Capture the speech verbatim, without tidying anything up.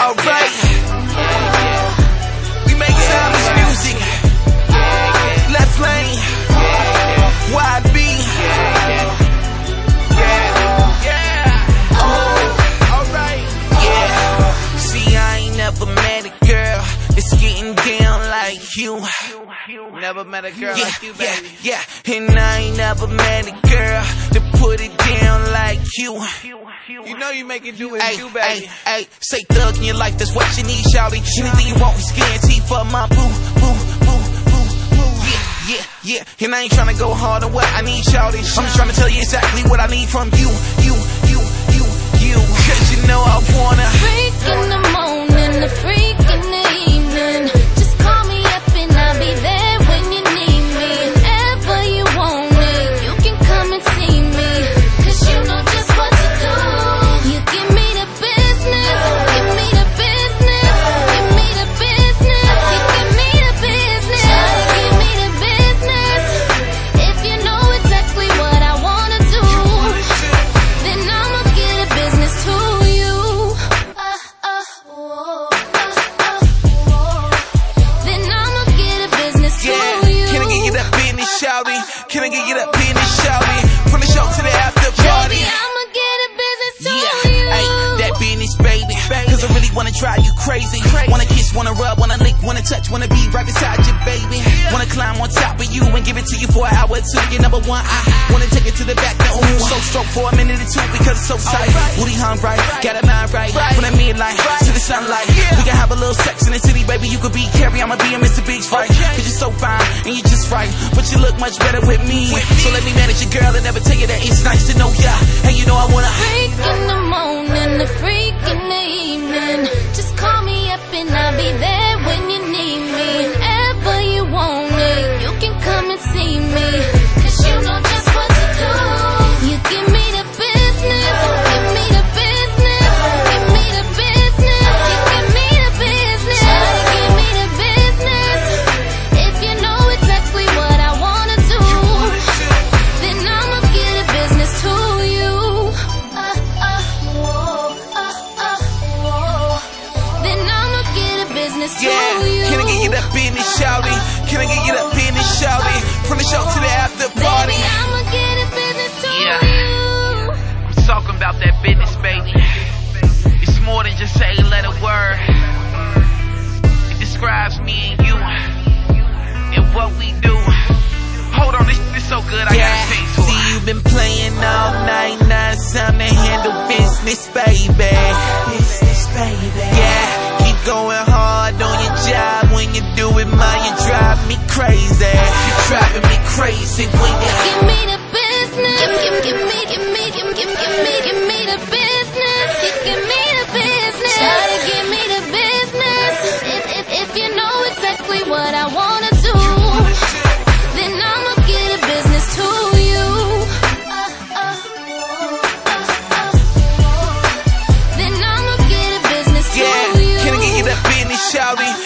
Alright, we make timeless music. Left lane, Y B. Yeah, oh, alright, yeah. See, I ain't never met a girl that's getting down like you. Never met a girl Yeah, like you, baby. yeah, yeah, and I ain't never met a girl that put it down like you. You know you make it do it, Ay, you, baby. ay, ay, say thug in your life, that's what you need, shawty. Anything you want is guaranteed for my boo, boo, boo, boo, boo. Yeah, yeah, yeah, and I ain't tryna go hard on what I need, shawty. I'm just tryna tell you exactly what I need from you, you, you, you, you. Cause you know I wanna freak in the morning, the freak in the evening. Just call me up and I'll be there when you need me. Whenever you want it, you can come and see me. Cause you know just what to do. You give me the business, give me the business, give me the business, you give me the business, give me the business. If you know exactly what I wanna do, then I'ma get a business to you. Uh, uh, whoa, uh, uh, whoa. Then I'ma get a business to yeah. you. Can I get you that business, shawty? Can I get you that business, shawty? From the show to the after party. Baby, I'ma get a business to Yeah, you. ay, that business, baby. Cause I really wanna drive you crazy. Wanna kiss, wanna rub, wanna lick, wanna touch, wanna be right beside you, baby. Wanna climb on top of you and give it to you for an hour or two. You're number one. I wanna take it to the back, the ooh. So stroke for a minute or two because it's so tight. Booty hung right, got a mind right. From the midlight to the sunlight. We can have a little sex in the city, baby. You could be Carrie, I'ma be a Mister Biggs fight. Cause you're so fine and you're just right. But you look much better with me. So let me manage your girl and never tell you that it's nice to know ya. And you know I wanna Freak in the morning, the freak in the evening. Just call me up and I'll be there when you need me. Whenever you want it, you can come and see me. Cause you know just what to do. You give me the business, give me the business, give me the business, you give me the business, give me the business. If you know exactly what I wanna do, then I'ma get a business to you. Uh, uh, whoa, uh, uh, whoa. Then I'ma get a business to yeah. you. Can I get you that business, shawty? Can I get you that business, shawty? From the show to the after party. Baby, I'ma get a business to Yeah. you. I'm talking about that business, baby. It's more than just a letter word. It describes me and you and what we do. Hold on, this is so good, I Yeah, gotta sing to see it. you been playing all night, now it's time to handle business, baby. Business, baby. Yeah, keep going hard on your job. When you do it, ma, you drive me crazy. You're driving me crazy when you Give me the business. Give, give, give me, give me, give, give, give me, give me the business. You give me the business. Try to give me the business. If, if, if you know exactly what I wanna do, then I'ma get a business to you. Uh, uh, whoa, uh, uh, whoa. Then I'ma get a business yeah. to you. Can I get you that business, shawty?